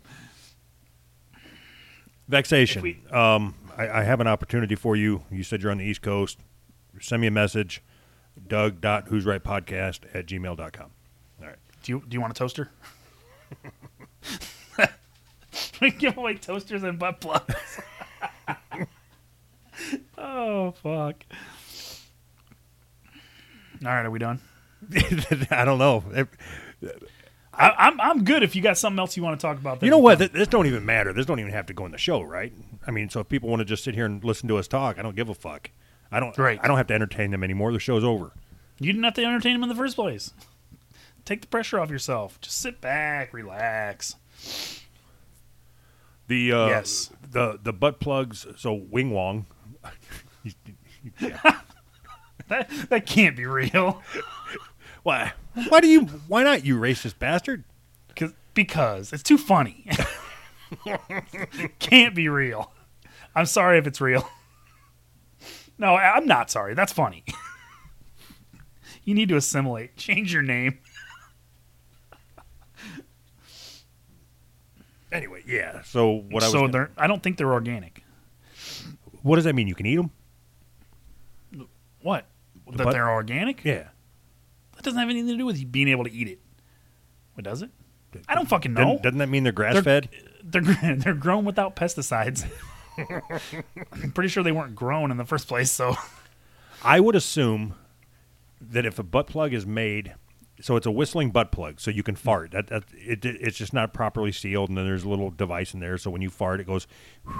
vexation. If we- um, I, I have an opportunity for you. You said you're on the East Coast. Send me a message. Doug dot who's right podcast at gmail dot com. All right. Do you do you want a toaster? We give away toasters and butt plugs. Oh fuck! All right, are we done? I don't know. It- I, I'm I'm good. If you got something else you want to talk about, you know what? Th- This don't even matter. This don't even have to go in the show, right? I mean, so if people want to just sit here and listen to us talk, I don't give a fuck. I don't. Right. I don't have to entertain them anymore. The show's over. You didn't have to entertain them in the first place. Take the pressure off yourself. Just sit back, relax. The uh, Yes. the the butt plugs. So Wing Wong. That that can't be real. Why? Why do you? Why not? You racist bastard. Cause, because it's too funny. Can't be real. I'm sorry if it's real. No, I- I'm not sorry. That's funny. You need to assimilate. Change your name. Anyway, yeah. So what I was. so gonna- they're. I don't think they're organic. what does that mean? You can eat them? What? That butt- they're organic? Yeah. That doesn't have anything to do with you being able to eat it. What does it? I don't fucking know. Doesn't, doesn't that mean they're grass fed? They're they're, they're grown without pesticides. I'm pretty sure they weren't grown in the first place. So I would assume that if a butt plug is made, so it's a whistling butt plug, so you can fart. That, that it, it's just not properly sealed, and then there's a little device in there, so when you fart, it goes.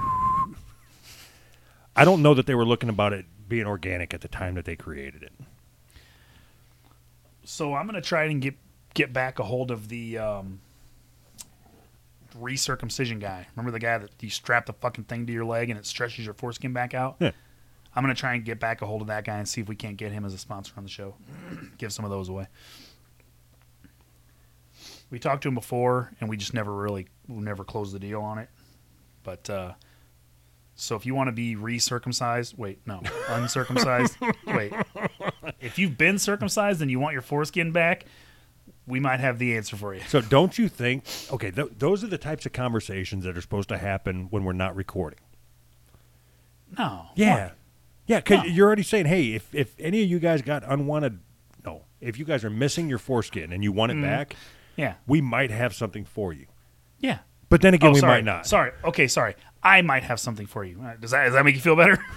I don't know that they were looking about it being organic at the time that they created it. so I'm gonna try and get get back a hold of the um, recircumcision guy. Remember the guy that you strap the fucking thing to your leg and it stretches your foreskin back out? Yeah. I'm gonna try and get back a hold of that guy and see if we can't get him as a sponsor on the show. Give some of those away. We talked to him before, and we just never really, we never closed the deal on it. But uh, so if you want to be recircumcised, wait, no, uncircumcised, wait. If you've been circumcised and you want your foreskin back, we might have the answer for you. So don't you think? Okay, th- those are the types of conversations that are supposed to happen when we're not recording. No. Yeah, Why? yeah, because No. you're already saying, hey, if if any of you guys got unwanted, no, if you guys are missing your foreskin and you want it back, Yeah. we might have something for you. Yeah. But then again, Oh, we sorry. might not. Sorry. Okay, sorry. I might have something for you. Uh, Does that does that make you feel better?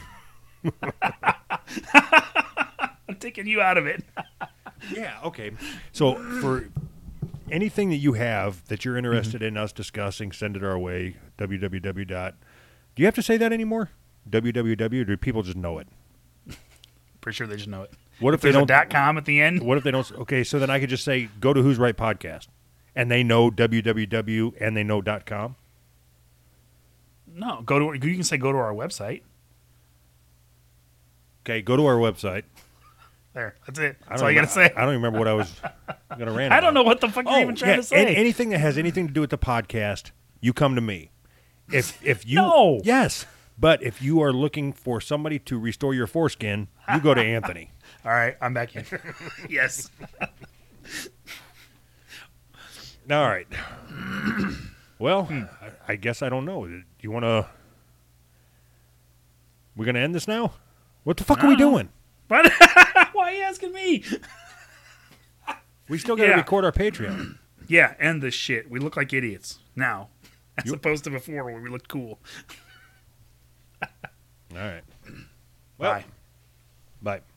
I'm taking you out of it. Yeah, okay. So for anything that you have that you're interested in us discussing, send it our way. www. dot Do you have to say that anymore? www. Or do people just know it? Pretty sure they just know it. What if, There's they a don't? dot com at the end. What if they don't? Okay, so then I could just say, go to Who's Right Podcast. And they know www and they know dot com. No, go to you can say go to our website. Okay, go to our website. There, that's it. I That's don't all you even- gotta say. I don't remember what I was going to rant I don't about. know what the fuck you're even trying yeah, to say. an- anything that has anything to do with the podcast, you come to me. If if you No. yes, but if you are looking for somebody to restore your foreskin, you go to Anthony. All right, I'm back in. Yes. All right. Well, I, I guess I don't know. Do you want to? We're going to end this now. What the fuck are we No. doing? But why are you asking me? We still got to Yeah. record our Patreon. Yeah, end this shit. We look like idiots now, as You- opposed to before where we looked cool. All right. Well, Bye. bye.